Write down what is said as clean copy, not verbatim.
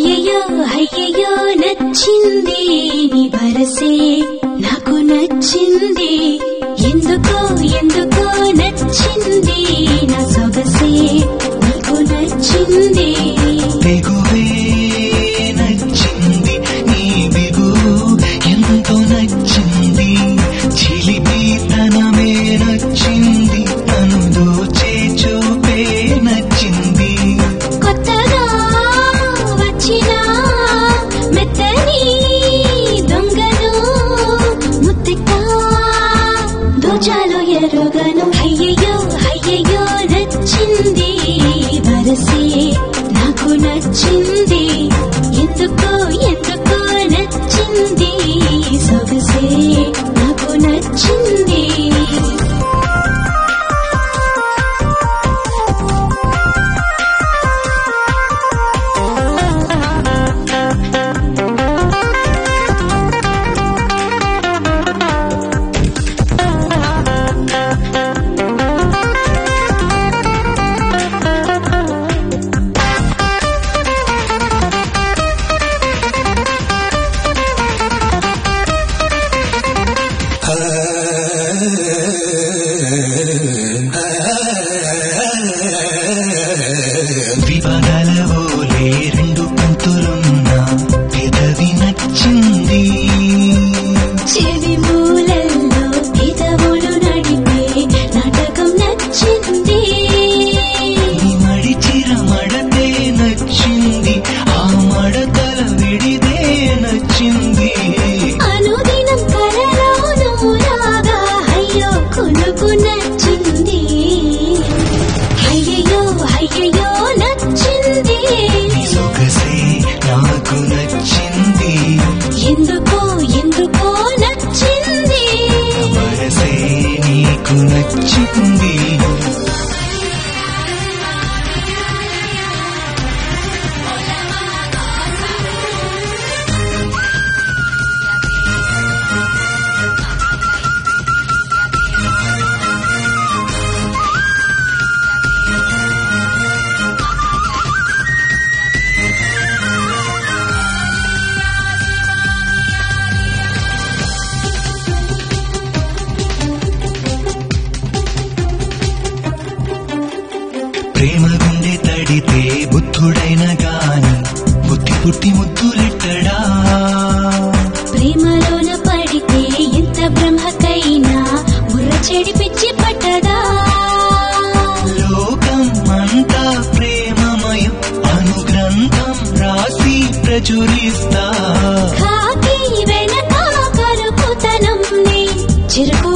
అయ్యయ్యో అయ్యయ్యో నచ్చింది నీ వరసే నాకు నచ్చింది ఎందుకో ఎందుకో నచ్చింది నా సొగసే నీకు నచ్చింది బిగువే నచ్చింది నీ బిగు ఎంతో నచ్చింది చిలిపితనమే నచ్చింది తను దోచే చూపే నచ్చింది కొత్తగా వచ్చిన మెత్తని దొంగను ముత్తెక్క దోచాలో ఎరుగను అయ్యయ్యో అయ్యయ్యో నచ్చింది వరసే నాకు నచ్చింది ఎందుకో ఎందుకో నచ్చింది సొగసే నాకు నచ్చింది విపగలవోలే రెండు పంతులున్న పెదవి నచ్చింది చెవి మూలల్లో పెదవులు నడిపే నాటకం నచ్చింది మడిచిర మడతే నచ్చింది ఆ మడతల విడిదే నచ్చింది అనుదినం కలలో నువ్వులాగా అయ్యో కొనుకు నచ్చింది అయ్యయ్యో అయ్యయ్యో నచ్చింది సొగసే నాకు నచ్చింది ఎందుకో ఎందుకో నచ్చింది వరసే నీకు నచ్చింది ప్రేమ గుండె తడితే బుద్ధుడైన గాని బుద్ధి పుట్టి ముద్దులెట్టడా ప్రేమలోన పడితే ఎంత బ్రహ్మకైనా బుర్ర చెడి పిచ్చి పట్టదా లోకం అంతా ప్రేమమయం అనుగ్రంథం రాసి ప్రచురిస్తా కాకి వెనక కరుకుతనం నీ చిరుకు